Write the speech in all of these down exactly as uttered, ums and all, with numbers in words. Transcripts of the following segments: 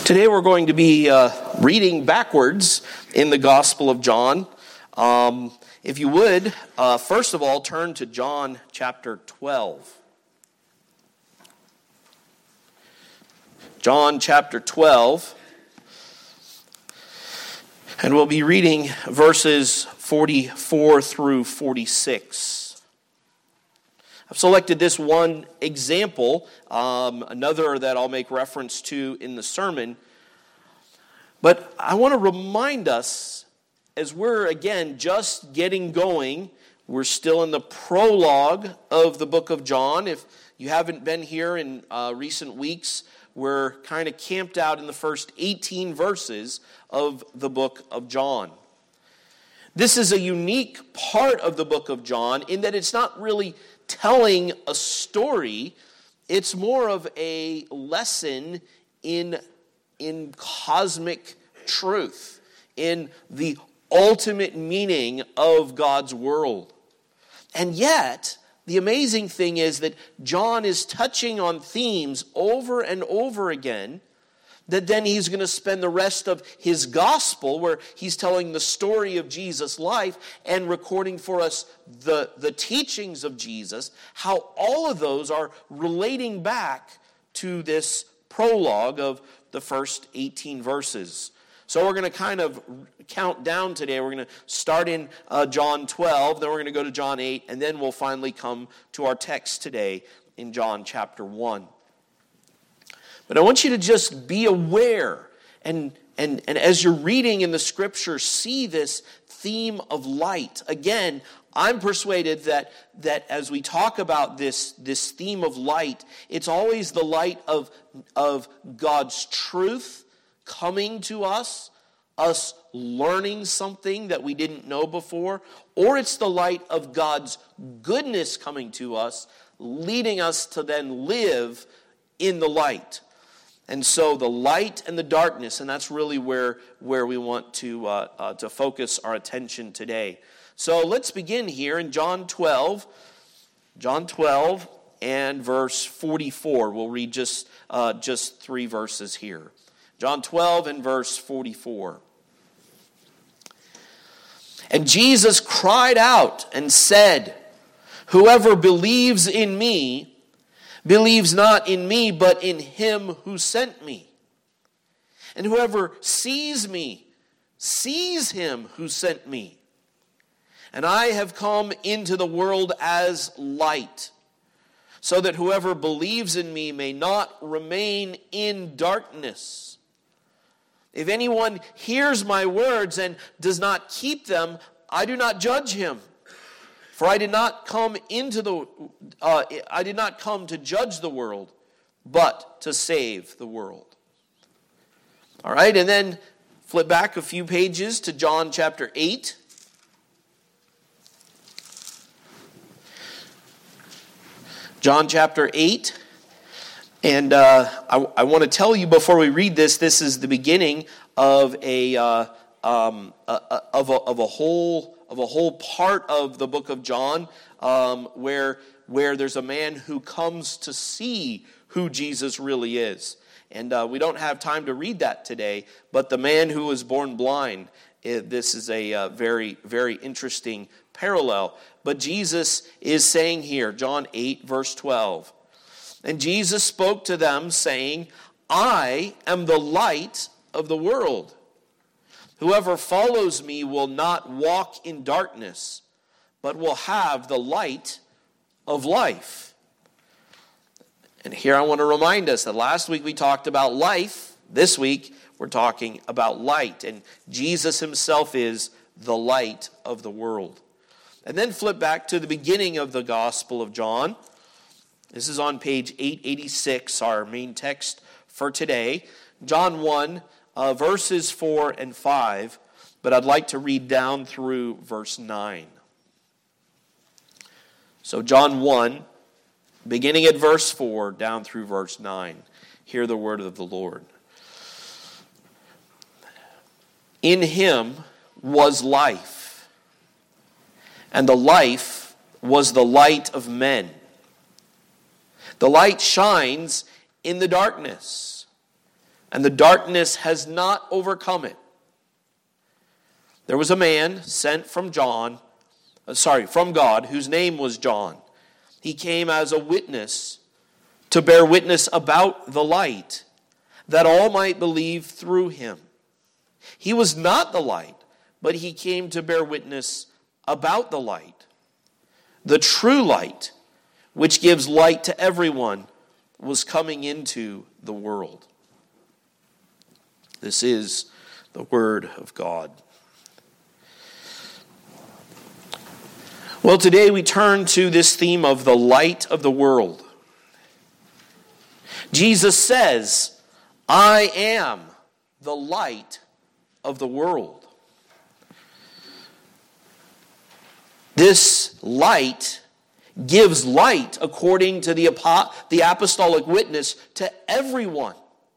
Today we're going to be uh, reading backwards in the Gospel of John. Um, if you would, uh, first of all, turn to John chapter twelve. John chapter twelve. And we'll be reading verses forty-four through forty-six. I've selected this one example, um, another that I'll make reference to in the sermon. But I want to remind us, as we're, again, just getting going, we're still in the prologue of the book of John. If you haven't been here in uh, recent weeks, we're kind of camped out in the first eighteen verses of the book of John. This is a unique part of the book of John in that it's not really telling a story. It's more of a lesson in, in cosmic truth, in the ultimate meaning of God's world. And yet, the amazing thing is that John is touching on themes over and over again that then he's going to spend the rest of his gospel, where he's telling the story of Jesus' life and recording for us the, the teachings of Jesus, how all of those are relating back to this prologue of the first eighteen verses. So we're going to kind of count down today. We're going to start in uh, John twelve, then we're going to go to John eight, and then we'll finally come to our text today in John chapter one. But I want you to just be aware, and, and, and as you're reading in the scripture, see this theme of light. Again, I'm persuaded that, that as we talk about this, this theme of light, it's always the light of, of God's truth coming to us, us learning something that we didn't know before, or it's the light of God's goodness coming to us, leading us to then live in the light. And so the light and the darkness, and that's really where, where we want to, uh, uh, to focus our attention today. So let's begin here in John twelve, John twelve and verse forty-four. We'll read just, uh, just three verses here. John twelve and verse forty-four. And Jesus cried out and said, "Whoever believes in me believes not in me, but in him who sent me. And whoever sees me, sees him who sent me. And I have come into the world as light, so that whoever believes in me may not remain in darkness. If anyone hears my words and does not keep them, I do not judge him. For I did not come into the, uh, I did not come to judge the world, but to save the world." All right, and then flip back a few pages to John chapter eight. John chapter eight. And uh, I, I want to tell you before we read this, this is the beginning of a, uh, um, a, a, of a, of a whole... of a whole part of the book of John um, where, where there's a man who comes to see who Jesus really is. And uh, we don't have time to read that today, but the man who was born blind, it, this is a uh, very, very interesting parallel. But Jesus is saying here, John eight, verse twelve, "And Jesus spoke to them, saying, I am the light of the world. Whoever follows me will not walk in darkness, but will have the light of life." And here I want to remind us that last week we talked about life. This week we're talking about light. And Jesus himself is the light of the world. And then flip back to the beginning of the Gospel of John. This is on page eight eighty-six, our main text for today. John one. Uh, verses four and five, but I'd like to read down through verse nine. So John one, beginning at verse four, down through verse nine. Hear the word of the Lord. "In him was life, and the life was the light of men. The light shines in the darkness, and the darkness has not overcome it. There was a man sent from John, uh, sorry, from God, whose name was John. He came as a witness to bear witness about the light, that all might believe through him. He was not the light, but he came to bear witness about the light. The true light, which gives light to everyone, was coming into the world. This is the word of God. Well, today we turn to this theme of the light of the world. Jesus says, I am the light of the world. This light gives light, according to the, the apostolic witness, to everyone.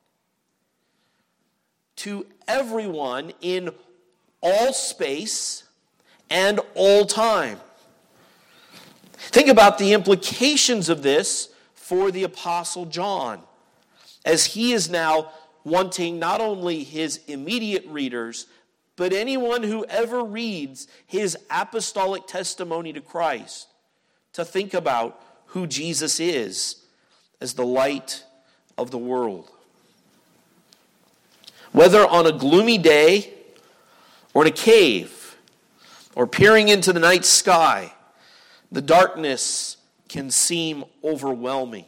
To everyone in all space and all time. Think about the implications of this for the Apostle John, as he is now wanting not only his immediate readers, but anyone who ever reads his apostolic testimony to Christ, to think about who Jesus is as the light of the world. Whether on a gloomy day, or in a cave, or peering into the night sky, the darkness can seem overwhelming.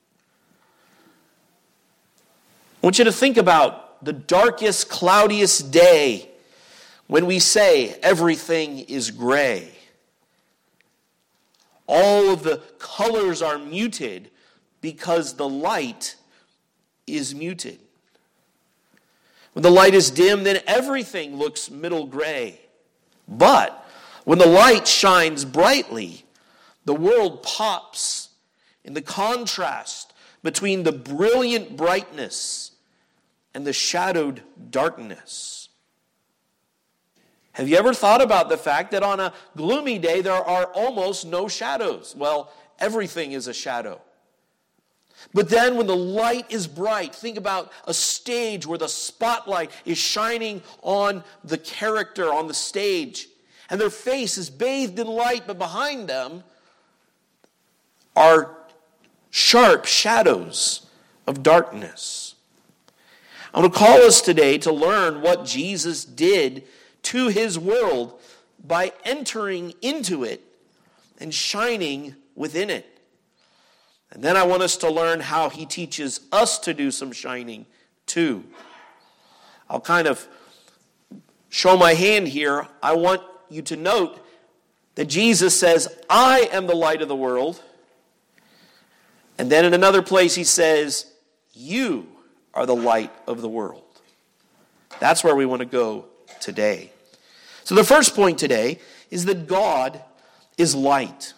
I want you to think about the darkest, cloudiest day when we say everything is gray. All of the colors are muted because the light is muted. When the light is dim, then everything looks middle gray. But when the light shines brightly, the world pops in the contrast between the brilliant brightness and the shadowed darkness. Have you ever thought about the fact that on a gloomy day there are almost no shadows? Well, everything is a shadow. But then when the light is bright, think about a stage where the spotlight is shining on the character on the stage, and their face is bathed in light, but behind them are sharp shadows of darkness. I want to call us today to learn what Jesus did to his world by entering into it and shining within it. And then I want us to learn how he teaches us to do some shining too. I'll kind of show my hand here. I want you to note that Jesus says, I am the light of the world. And then in another place he says, you are the light of the world. That's where we want to go today. So the first point today is that God is light.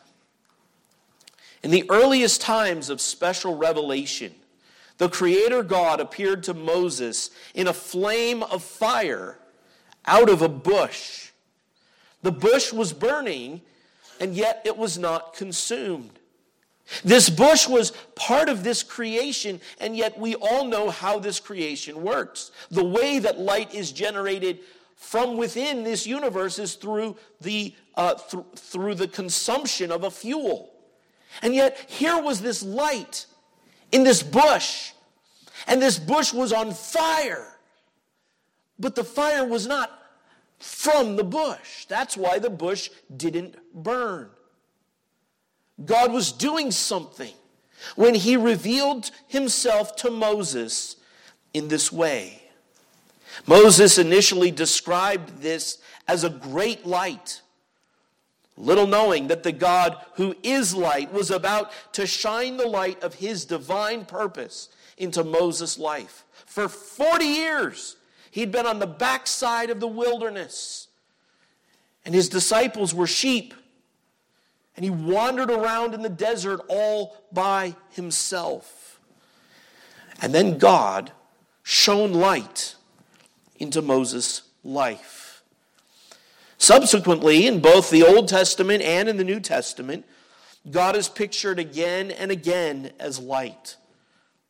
In the earliest times of special revelation, the Creator God appeared to Moses in a flame of fire out of a bush. The bush was burning, and yet it was not consumed. This bush was part of this creation, and yet we all know how this creation works. The way that light is generated from within this universe is through the, uh, th- through the consumption of a fuel. And yet here was this light in this bush, and this bush was on fire. But the fire was not from the bush. That's why the bush didn't burn. God was doing something when he revealed himself to Moses in this way. Moses initially described this as a great light, little knowing that the God who is light was about to shine the light of his divine purpose into Moses' life. For forty years, he'd been on the backside of the wilderness, and his disciples were sheep. And he wandered around in the desert all by himself. And then God shone light into Moses' life. Subsequently, in both the Old Testament and in the New Testament, God is pictured again and again as light.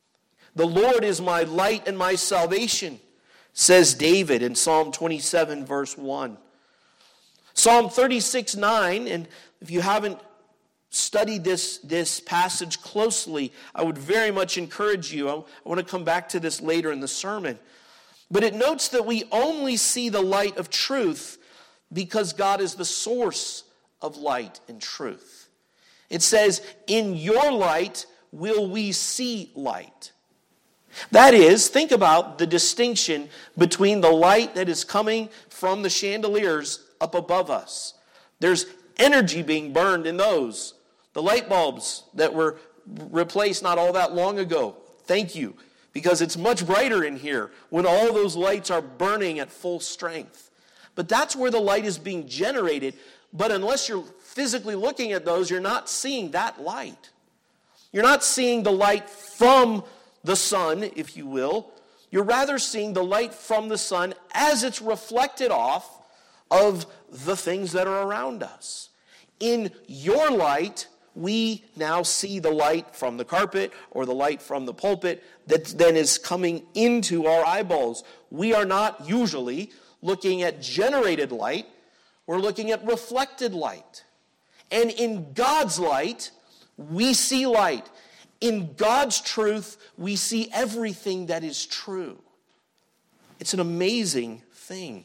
The Lord is my light and my salvation, says David in Psalm twenty-seven, verse one. Psalm thirty-six, nine, and if you haven't studied this, this passage closely, I would very much encourage you. I, I want to come back to this later in the sermon. But it notes that we only see the light of truth because God is the source of light and truth. It says, in your light will we see light. That is, think about the distinction between the light that is coming from the chandeliers up above us. There's energy being burned in those. The light bulbs that were replaced not all that long ago. Thank you. Because it's much brighter in here when all those lights are burning at full strength. But that's where the light is being generated. But unless you're physically looking at those, you're not seeing that light. You're not seeing the light from the sun, if you will. You're rather seeing the light from the sun as it's reflected off of the things that are around us. In your light, we now see the light from the carpet or the light from the pulpit that then is coming into our eyeballs. We are not usually looking at generated light. We're looking at reflected light. And in God's light, we see light. In God's truth, we see everything that is true. It's an amazing thing.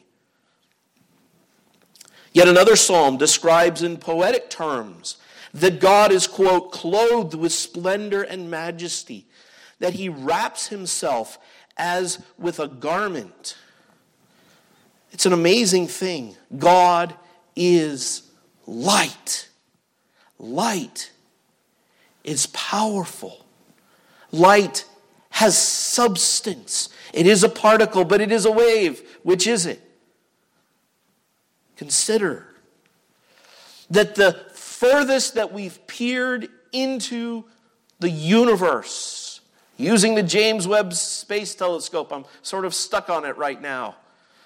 Yet another psalm describes in poetic terms that God is, quote, clothed with splendor and majesty, that he wraps himself as with a garment. It's an amazing thing. God is light. Light is powerful. Light has substance. It is a particle, but it is a wave. Which is it? Consider that the furthest that we've peered into the universe, using the James Webb Space Telescope, I'm sort of stuck on it right now.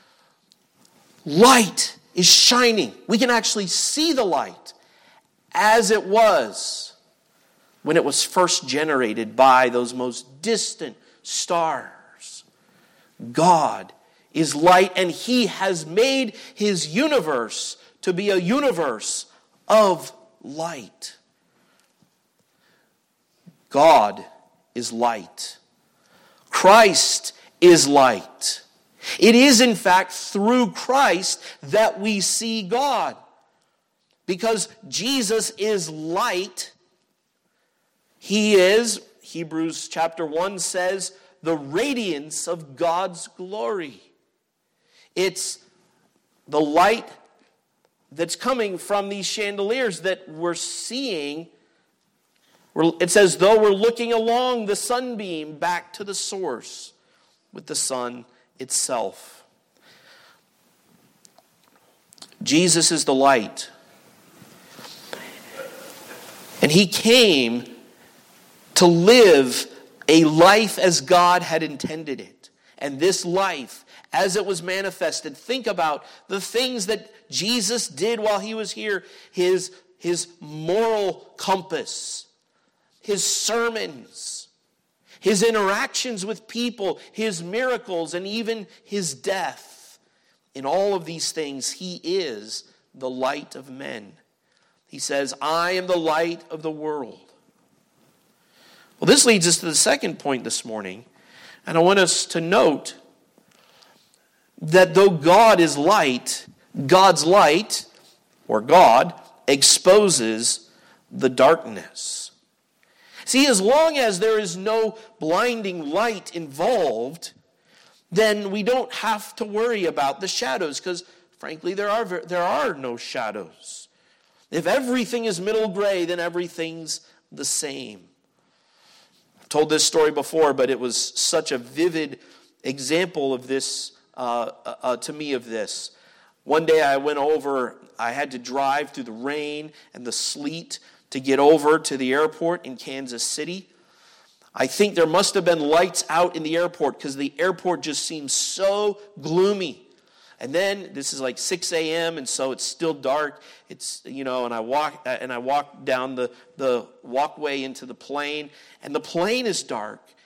Light is shining. We can actually see the light as it was when it was first generated by those most distant stars. God is light, and he has made his universe to be a universe of light. God is light. Christ is light. It is, in fact, through Christ that we see God. Because Jesus is light. He is, Hebrews chapter one says, the radiance of God's glory. It's the light that's coming from these chandeliers that we're seeing. It's as though we're looking along the sunbeam back to the source with the sun itself. Jesus is the light. And he came to live a life as God had intended it. And this life, as it was manifested, think about the things that Jesus did while he was here. His, his moral compass, his sermons, his interactions with people, his miracles, and even his death. In all of these things, he is the light of men. He says, I am the light of the world. Well, this leads us to the second point this morning. And I want us to note that though God is light, God's light, or God, exposes the darkness. See, as long as there is no blinding light involved, then we don't have to worry about the shadows, because frankly, there are there are no shadows. If everything is middle gray, then everything's the same. I've told this story before, but it was such a vivid example of this, uh, uh, to me of this. One day I went over, I had to drive through the rain and the sleet to get over to the airport in Kansas City. I think there must have been lights out in the airport because the airport just seemed so gloomy. And then this is like six a.m. and so it's still dark. It's, you know, and I walk and I walk down the, the walkway into the plane, and the plane is dark.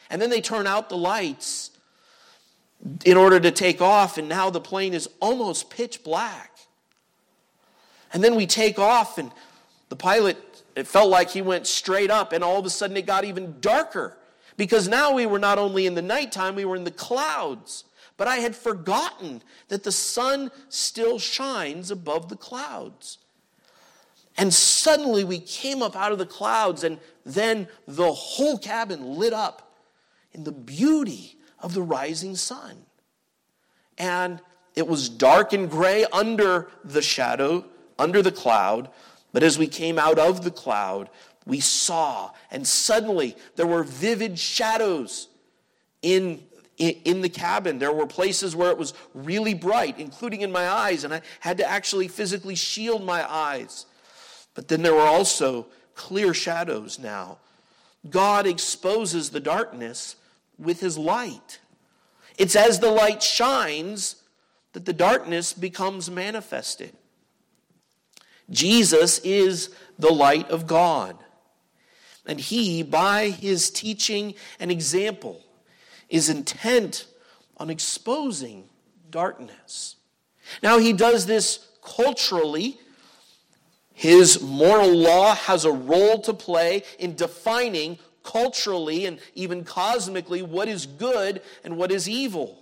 And then they turn out the lights in order to take off, and now the plane is almost pitch black. And then we take off, and the pilot, it felt like he went straight up, and all of a sudden it got even darker. Because now we were not only in the nighttime, we were in the clouds. But I had forgotten that the sun still shines above the clouds. And suddenly we came up out of the clouds, and then the whole cabin lit up in the beauty of the rising sun. And it was dark and gray under the shadow, under the cloud. But as we came out of the cloud, we saw, and suddenly there were vivid shadows in, in, in the cabin. There were places where it was really bright, including in my eyes, and I had to actually physically shield my eyes. But then there were also clear shadows now. God exposes the darkness with his light. It's as the light shines that the darkness becomes manifested. Jesus is the light of God. And he, by his teaching and example, is intent on exposing darkness. Now, he does this culturally. His moral law has a role to play in defining culturally and even cosmically what is good and what is evil.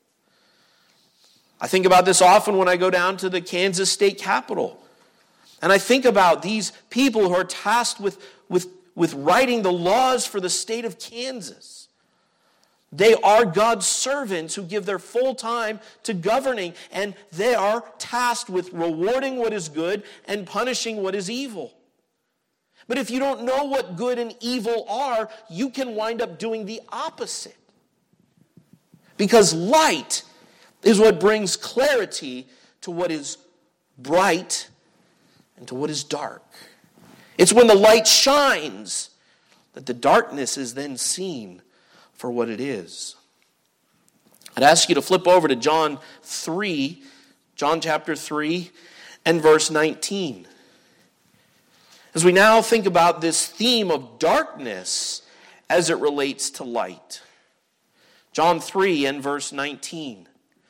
I think about this often when I go down to the Kansas state capitol. And I think about these people who are tasked with, with, with writing the laws for the state of Kansas. They are God's servants who give their full time to governing, and they are tasked with rewarding what is good and punishing what is evil. But if you don't know what good and evil are, you can wind up doing the opposite. Because light is what brings clarity to what is bright and to what is dark. It's when the light shines that the darkness is then seen for what it is. I'd ask you to flip over to John three, John chapter three, and verse nineteen. As we now think about this theme of darkness as it relates to light. John three and verse nineteen.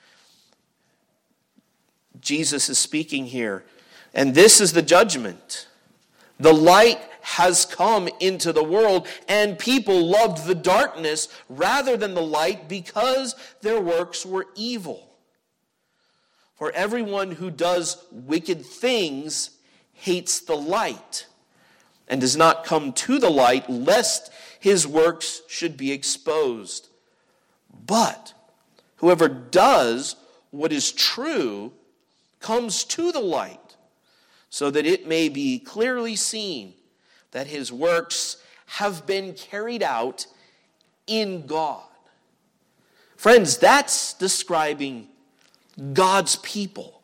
Jesus is speaking here. And this is the judgment. The light has come into the world, and people loved the darkness rather than the light because their works were evil. For everyone who does wicked things hates the light and does not come to the light, lest his works should be exposed. But whoever does what is true comes to the light, so that it may be clearly seen that his works have been carried out in God. Friends, that's describing God's people.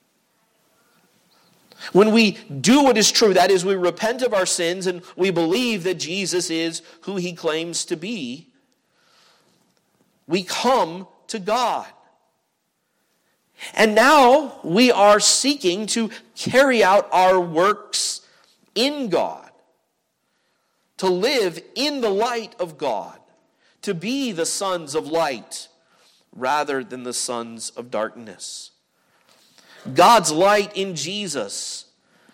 When we do what is true, that is, we repent of our sins and we believe that Jesus is who he claims to be, we come to God. And now we are seeking to carry out our works in God, to live in the light of God, to be the sons of light rather than the sons of darkness. God's light in Jesus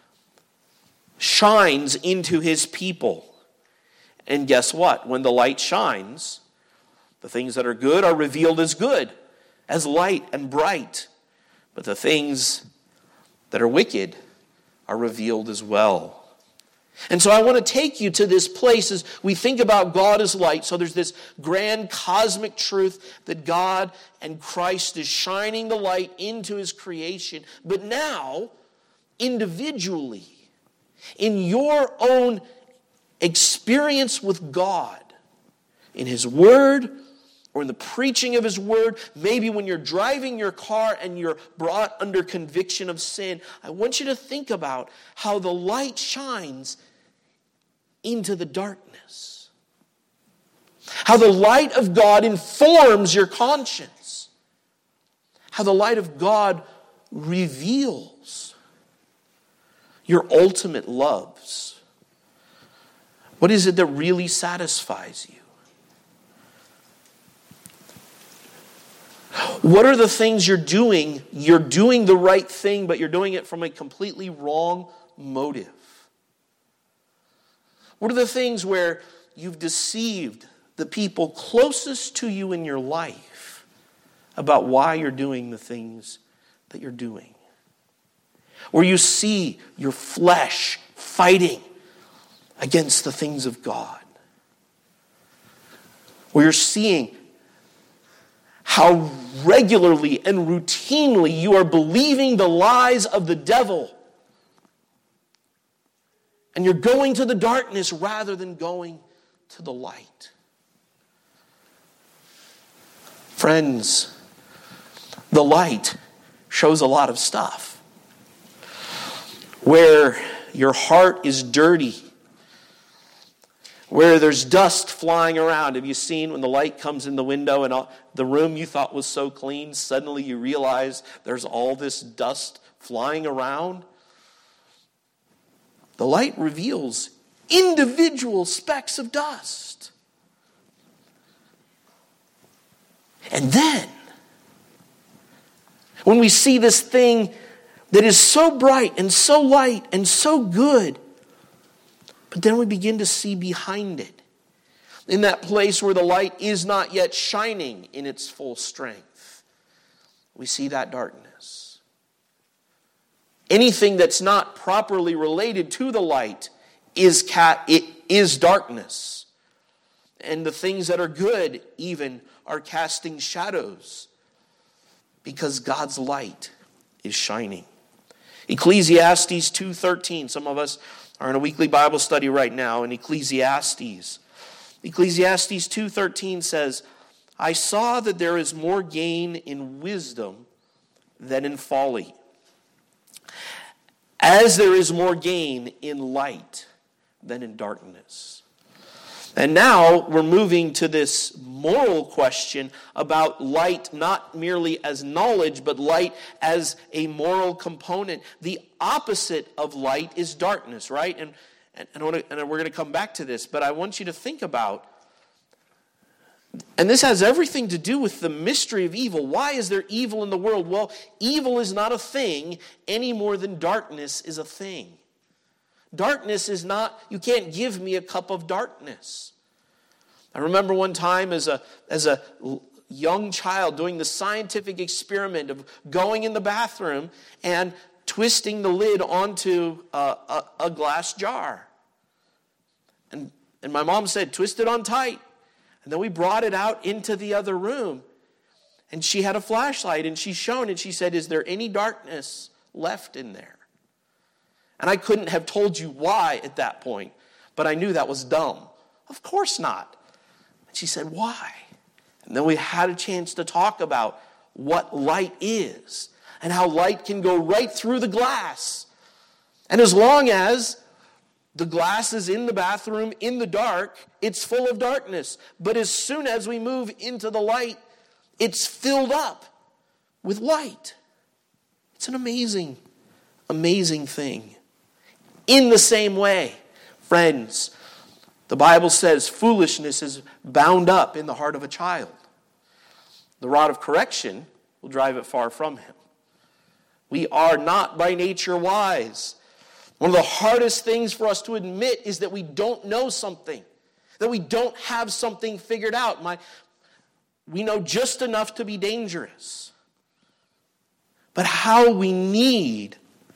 shines into his people. And guess what? When the light shines, the things that are good are revealed as good, as light and bright. But the things that are wicked are revealed as well. And so I want to take you to this place as we think about God as light. So there's this grand cosmic truth that God and Christ is shining the light into his creation. But now, individually, in your own experience with God, in his word, or in the preaching of his word, maybe when you're driving your car and you're brought under conviction of sin, I want you to think about how the light shines into the darkness. How the light of God informs your conscience. How the light of God reveals your ultimate loves. What is it that really satisfies you? What are the things you're doing? You're doing the right thing, but you're doing it from a completely wrong motive. What are the things where you've deceived the people closest to you in your life about why you're doing the things that you're doing? Where you see your flesh fighting against the things of God. Where you're seeing how regularly and routinely you are believing the lies of the devil. And you're going to the darkness rather than going to the light. Friends, the light shows a lot of stuff. Where your heart is dirty, where there's dust flying around. Have you seen when the light comes in the window and all, the room you thought was so clean, suddenly you realize there's all this dust flying around? The light reveals individual specks of dust. And then, when we see this thing that is so bright and so light and so good, but then we begin to see behind it, in that place where the light is not yet shining in its full strength, we see that darkness. Anything that's not properly related to the light is cat, it is darkness. And the things that are good even are casting shadows because God's light is shining. Ecclesiastes two thirteen. Some of us are in a weekly Bible study right now in Ecclesiastes. Ecclesiastes two thirteen says, I saw that there is more gain in wisdom than in folly, as there is more gain in light than in darkness. And now we're moving to this moral question about light not merely as knowledge, but light as a moral component. The opposite of light is darkness, right? And, and, and, I wanna, and we're going to come back to this, but I want you to think about, and this has everything to do with the mystery of evil. Why is there evil in the world? Well, evil is not a thing any more than darkness is a thing. Darkness is not, you can't give me a cup of darkness. I remember one time as a, as a young child doing the scientific experiment of going in the bathroom and twisting the lid onto a, a, a glass jar. And, and my mom said, twist it on tight. And then we brought it out into the other room. And she had a flashlight and she shone and she said, is there any darkness left in there? And I couldn't have told you why at that point, but I knew that was dumb. Of course not. And she said, why? And then we had a chance to talk about what light is and how light can go right through the glass. And as long as the glass is in the bathroom in the dark, it's full of darkness. But as soon as we move into the light, it's filled up with light. It's an amazing, amazing thing. In the same way, friends, the Bible says foolishness is bound up in the heart of a child. The rod of correction will drive it far from him. We are not by nature wise. One of the hardest things for us to admit is that we don't know something, that we don't have something figured out. My, we know just enough to be dangerous. But how we need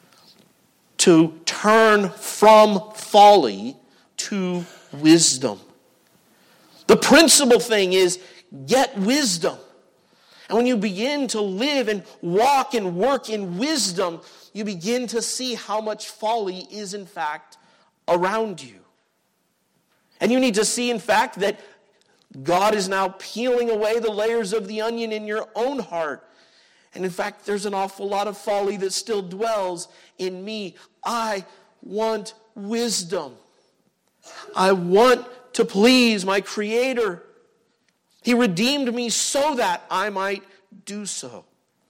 to turn from folly to wisdom. The principal thing is get wisdom. And when you begin to live and walk and work in wisdom, you begin to see how much folly is in fact around you. And you need to see in fact that God is now peeling away the layers of the onion in your own heart. And in fact, there's an awful lot of folly that still dwells in me. I want wisdom. I want to please my Creator. He redeemed me so that I might do so.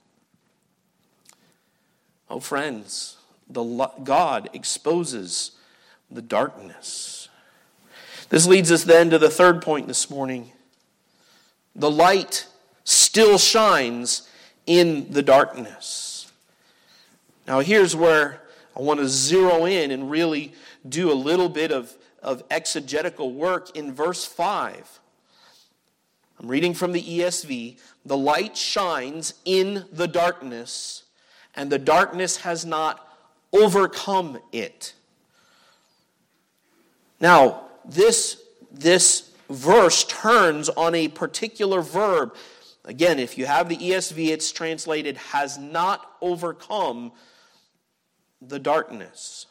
Oh, friends, the God exposes the darkness. This leads us then to the third point this morning. The light still shines in the darkness. Now here's where I want to zero in and really do a little bit of, of exegetical work in verse five. I'm reading from the E S V. The light shines in the darkness, and the darkness has not overcome it. Now, this, this verse turns on a particular verb. Again, if you have the E S V, it's translated, has not overcome the darkness.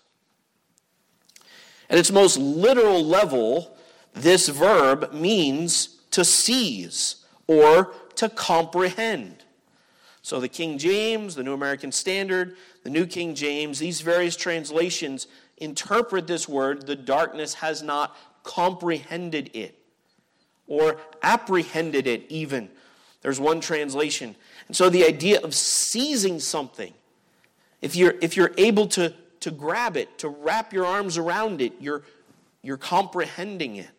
At its most literal level, this verb means to seize or to comprehend. So the King James, the New American Standard, the New King James, these various translations interpret this word, the darkness has not comprehended it, or apprehended it even. There's one translation. And so the idea of seizing something, if you're if you're able to, to grab it, to wrap your arms around it, you're you're comprehending it.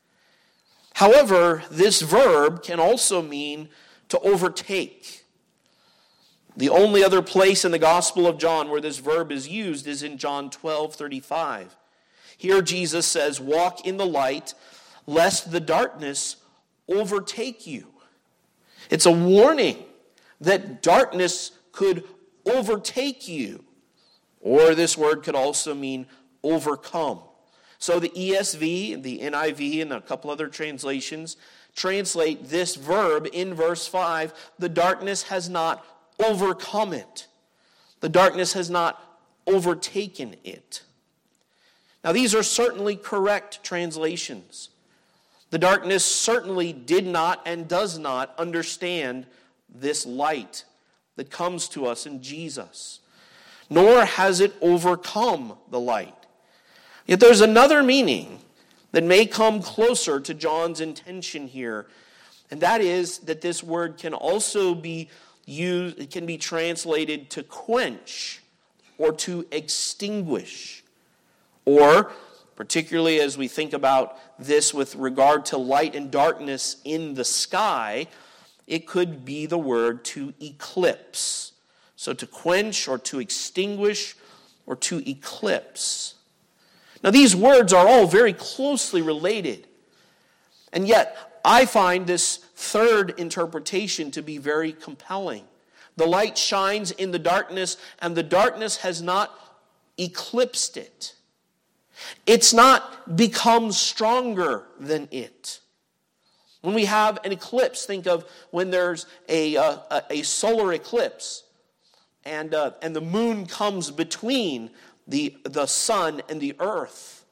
However, this verb can also mean to overtake. The only other place in the Gospel of John where this verb is used is in John twelve thirty-five. Here Jesus says, "Walk in the light, lest the darkness overtake you." It's a warning that darkness could overtake you. Or this word could also mean overcome. So the E S V, the N I V, and a couple other translations translate this verb in verse five, the darkness has not overcome it. The darkness has not overtaken it. Now these are certainly correct translations. The darkness certainly did not and does not understand this light that comes to us in Jesus, nor has it overcome the light. Yet there's another meaning that may come closer to John's intention here, and that is that this word can also be used, it can be translated to quench or to extinguish, or particularly as we think about this with regard to light and darkness in the sky, it could be the word to eclipse. So to quench or to extinguish or to eclipse. Now these words are all very closely related. And yet I find this third interpretation to be very compelling. The light shines in the darkness, and the darkness has not eclipsed it. It's not become stronger than it. When we have an eclipse, think of when there's a, uh, a solar eclipse and, uh, and the moon comes between the, the sun and the earth.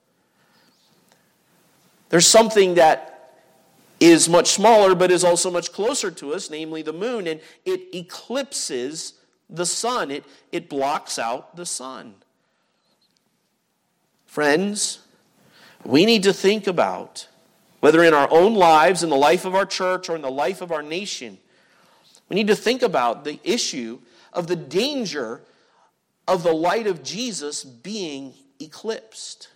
There's something that is much smaller but is also much closer to us, namely the moon, and it eclipses the sun. It, it blocks out the sun. Friends, we need to think about, whether in our own lives, in the life of our church, or in the life of our nation, we need to think about the issue of the danger of the light of Jesus being eclipsed.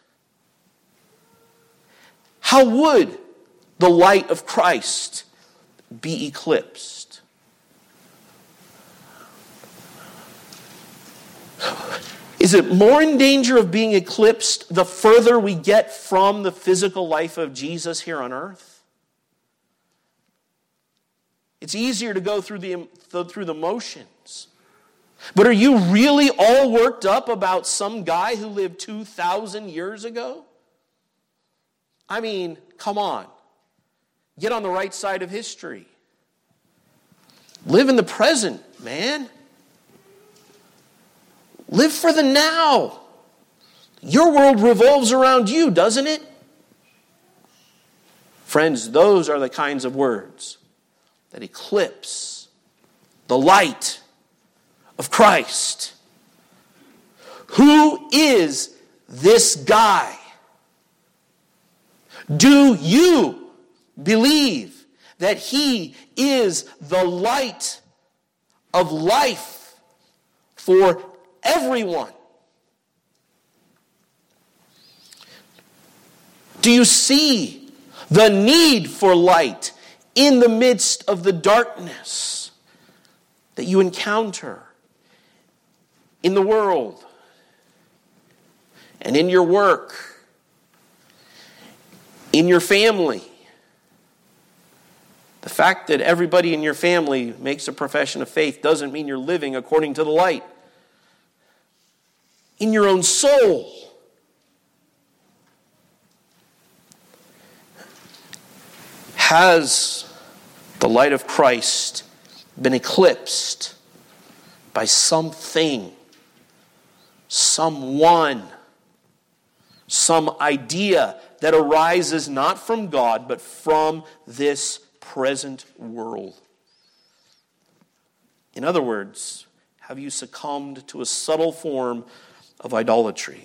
How would the light of Christ be eclipsed? Is it more in danger of being eclipsed the further we get from the physical life of Jesus here on earth? It's easier to go through the, through the motions. But are you really all worked up about some guy who lived two thousand years ago? I mean, come on. Get on the right side of history. Live in the present, man. Live for the now. Your world revolves around you, doesn't it? Friends, those are the kinds of words that eclipse the light of Christ. Who is this guy? Do you believe that he is the light of life for everyone? Do you see the need for light in the midst of the darkness that you encounter in the world and in your work, in your family. The fact that everybody in your family makes a profession of faith doesn't mean you're living according to the light. In your own soul. Has the light of Christ been eclipsed by something, someone, some idea that arises not from God, but from this present world? In other words, have you succumbed to a subtle form of idolatry?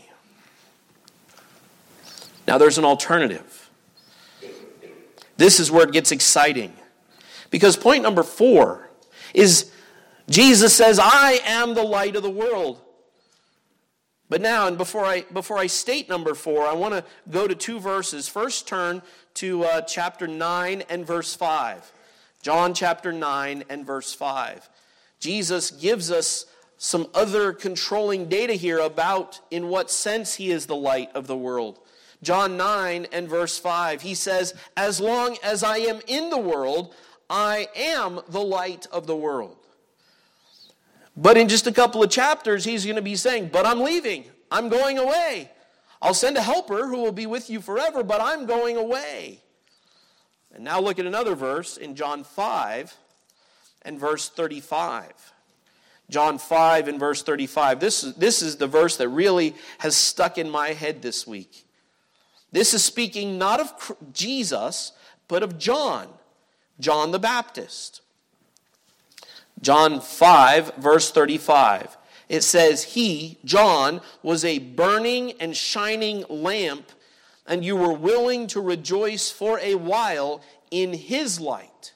Now there's an alternative. This is where it gets exciting. Because point number four is Jesus says, I am the light of the world. But now, and before I before I state number four, I want to go to two verses. First, turn to uh, chapter nine and verse five. John chapter nine and verse five. Jesus gives us some other controlling data here about in what sense he is the light of the world. John nine and verse five, he says, as long as I am in the world, I am the light of the world. But in just a couple of chapters, he's going to be saying, but I'm leaving. I'm going away. I'll send a helper who will be with you forever, but I'm going away. And now look at another verse in John five and verse thirty-five. John five and verse thirty-five. This is, this is the verse that really has stuck in my head this week. This is speaking not of Jesus, but of John, John the Baptist. John five, verse thirty-five. It says, he, John, was a burning and shining lamp, and you were willing to rejoice for a while in his light.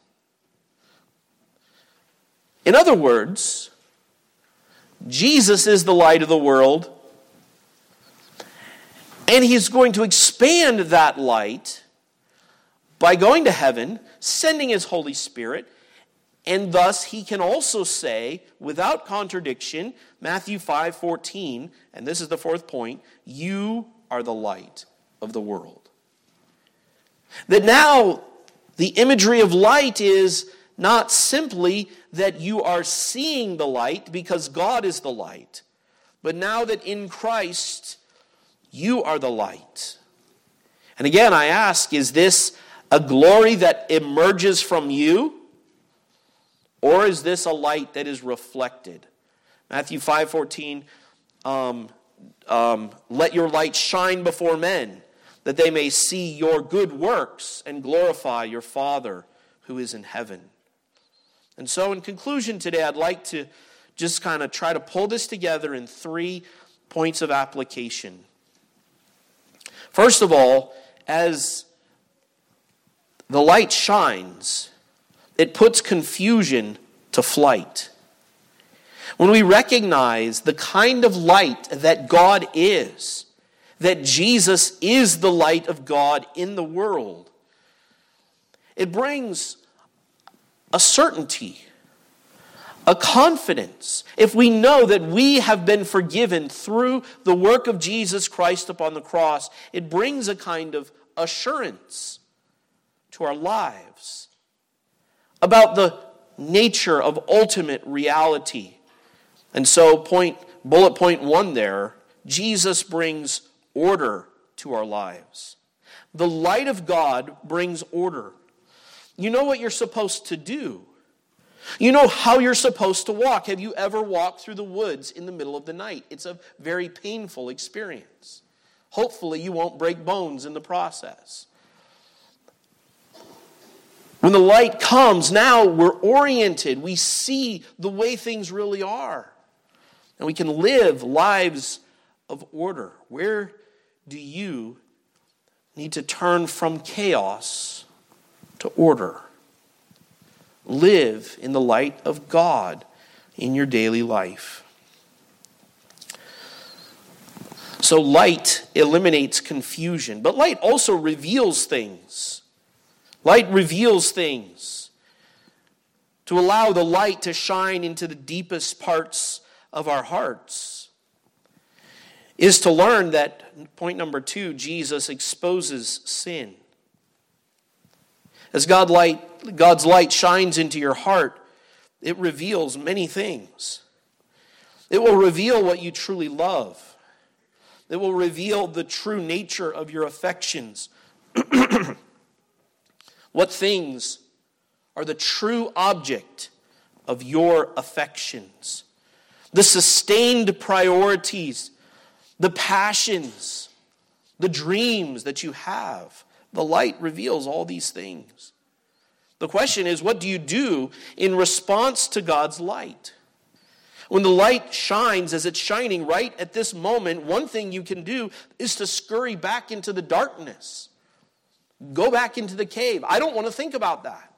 In other words, Jesus is the light of the world, and he's going to expand that light by going to heaven, sending his Holy Spirit. And thus he can also say, without contradiction, Matthew five fourteen, and this is the fourth point, you are the light of the world. That now the imagery of light is not simply that you are seeing the light because God is the light, but now that in Christ you are the light. And again, I ask, is this a glory that emerges from you? Or is this a light that is reflected? Matthew five fourteen, um, um, let your light shine before men, that they may see your good works and glorify your Father who is in heaven. And so in conclusion today, I'd like to just kind of try to pull this together in three points of application. First of all, as the light shines, it puts confusion to flight. When we recognize the kind of light that God is, that Jesus is the light of God in the world, it brings a certainty, a confidence. If we know that we have been forgiven through the work of Jesus Christ upon the cross, it brings a kind of assurance to our lives about the nature of ultimate reality. And so point bullet point one there, Jesus brings order to our lives. The light of God brings order. You know what you're supposed to do. You know how you're supposed to walk. Have you ever walked through the woods in the middle of the night? It's a very painful experience. Hopefully you won't break bones in the process. When the light comes, now we're oriented. We see the way things really are. And we can live lives of order. Where do you need to turn from chaos to order? Live in the light of God in your daily life. So light eliminates confusion, but light also reveals things. Light reveals things. To allow the light to shine into the deepest parts of our hearts is to learn that, point number two, Jesus exposes sin. As God light, God's light shines into your heart, it reveals many things. It will reveal what you truly love. It will reveal the true nature of your affections. What things are the true object of your affections? The sustained priorities, the passions, the dreams that you have. The light reveals all these things. The question is, what do you do in response to God's light? When the light shines as it's shining right at this moment, one thing you can do is to scurry back into the darkness. Go back into the cave. I don't want to think about that.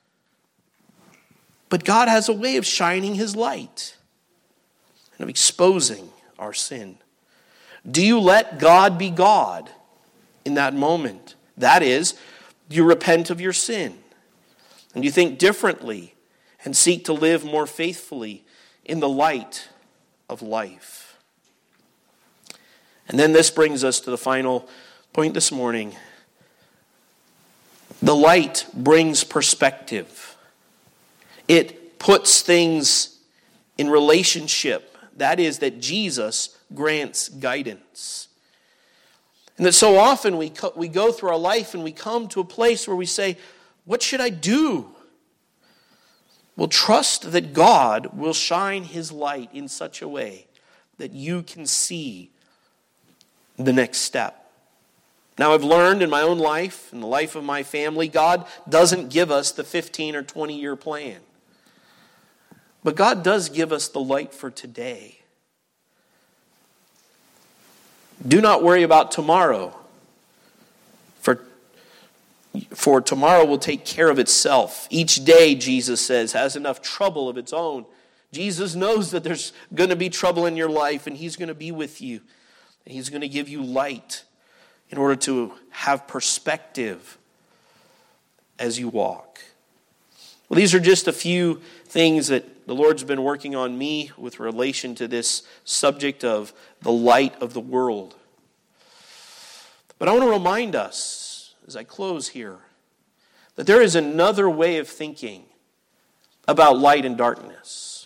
But God has a way of shining his light and of exposing our sin. Do you let God be God in that moment? That is, you repent of your sin and you think differently and seek to live more faithfully in the light of life. And then this brings us to the final point this morning. The light brings perspective. It puts things in relationship. That is, that Jesus grants guidance. And that so often we, co- we go through our life and we come to a place where we say, what should I do? Well, trust that God will shine his light in such a way that you can see the next step. Now, I've learned in my own life, in the life of my family, God doesn't give us the fifteen or twenty year plan. But God does give us the light for today. Do not worry about tomorrow, for, for tomorrow will take care of itself. Each day, Jesus says, has enough trouble of its own. Jesus knows that there's going to be trouble in your life, and he's going to be with you. And he's going to give you light in order to have perspective as you walk. Well, these are just a few things that the Lord's been working on me with relation to this subject of the light of the world. But I want to remind us, as I close here, that there is another way of thinking about light and darkness.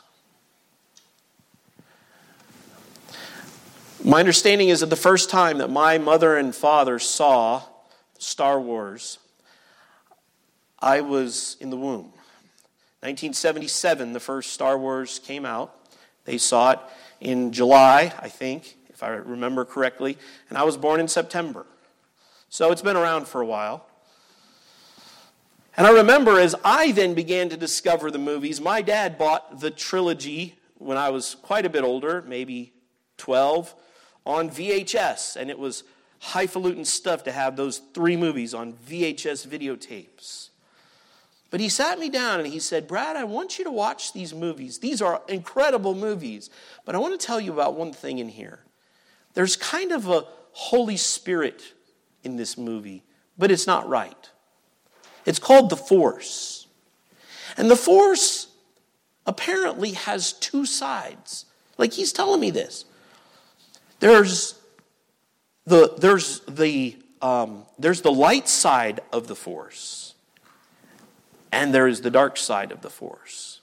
My understanding is that the first time that my mother and father saw Star Wars, I was in the womb. nineteen seventy-seven, the first Star Wars came out. They saw it in July, I think, if I remember correctly, and I was born in September. So it's been around for a while. And I remember as I then began to discover the movies, my dad bought the trilogy when I was quite a bit older, maybe twelve, on V H S. And it was highfalutin stuff to have those three movies on V H S videotapes. But he sat me down and he said, Brad, I want you to watch these movies. These are incredible movies. But I want to tell you about one thing in here. There's kind of a Holy Spirit in this movie, but it's not right. It's called the Force. And the Force apparently has two sides. Like he's telling me this. There's the there's the um, there's the light side of the Force, and there is the dark side of the Force.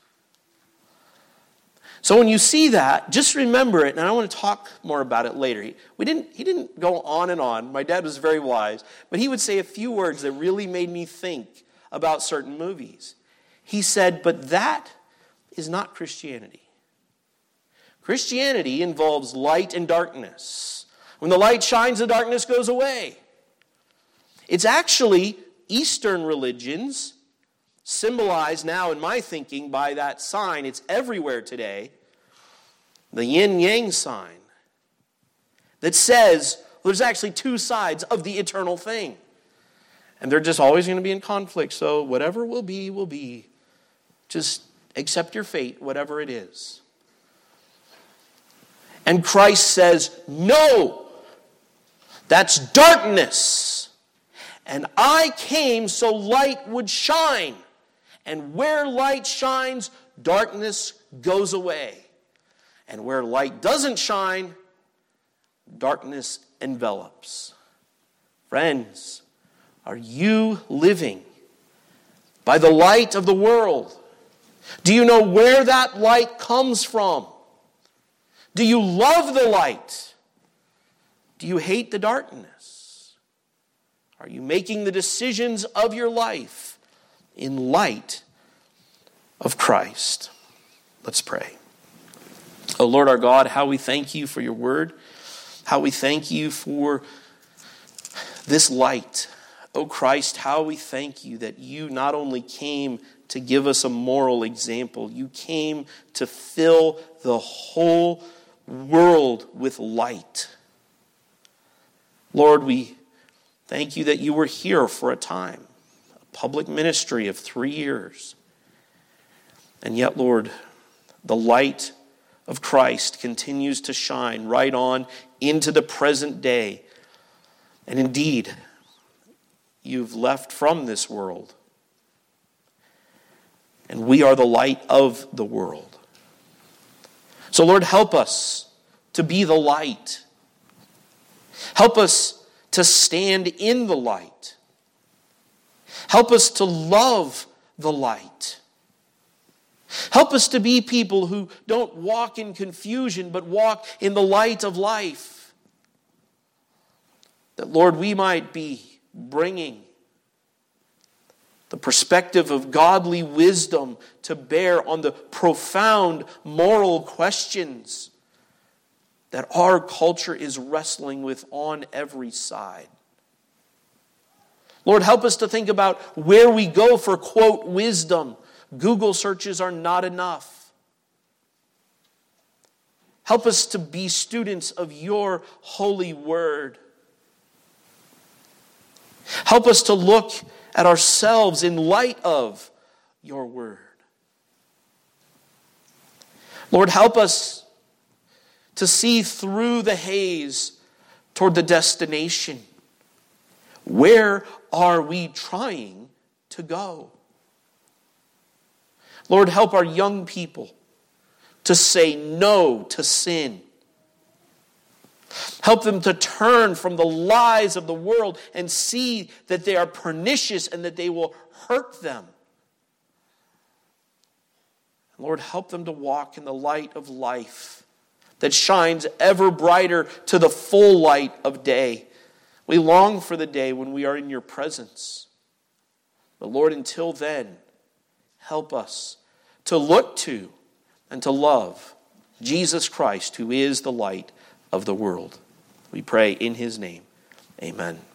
So when you see that, just remember it, and I want to talk more about it later. He, we didn't, he didn't go on and on. My dad was very wise, but he would say a few words that really made me think about certain movies. He said, but that is not Christianity. Christianity involves light and darkness. When the light shines, the darkness goes away. It's actually Eastern religions, symbolized now in my thinking by that sign. It's everywhere today. The yin-yang sign that says there's actually two sides of the eternal thing. And they're just always going to be in conflict. So whatever will be, will be. Just accept your fate, whatever it is. And Christ says, no, that's darkness. And I came so light would shine. And where light shines, darkness goes away. And where light doesn't shine, darkness envelops. Friends, are you living by the light of the world? Do you know where that light comes from? Do you love the light? Do you hate the darkness? Are you making the decisions of your life in light of Christ? Let's pray. Oh Lord our God, how we thank you for your word. How we thank you for this light. Oh Christ, how we thank you that you not only came to give us a moral example, you came to fill the whole world with light. Lord, we thank you that you were here for a time, a public ministry of three years. And yet, Lord, the light of Christ continues to shine right on into the present day. And indeed, you've left from this world. And we are the light of the world. So Lord, help us to be the light. Help us to stand in the light. Help us to love the light. Help us to be people who don't walk in confusion, but walk in the light of life. That, Lord, we might be bringing the perspective of godly wisdom to bear on the profound moral questions that our culture is wrestling with on every side. Lord, help us to think about where we go for, quote, wisdom. Google searches are not enough. Help us to be students of your holy word. Help us to look at ourselves in light of your word. Lord, help us to see through the haze toward the destination. Where are we trying to go? Lord, help our young people to say no to sin. Help them to turn from the lies of the world and see that they are pernicious and that they will hurt them. Lord, help them to walk in the light of life that shines ever brighter to the full light of day. We long for the day when we are in your presence. But Lord, until then, help us to look to and to love Jesus Christ, who is the light of the world. We pray in his name. Amen.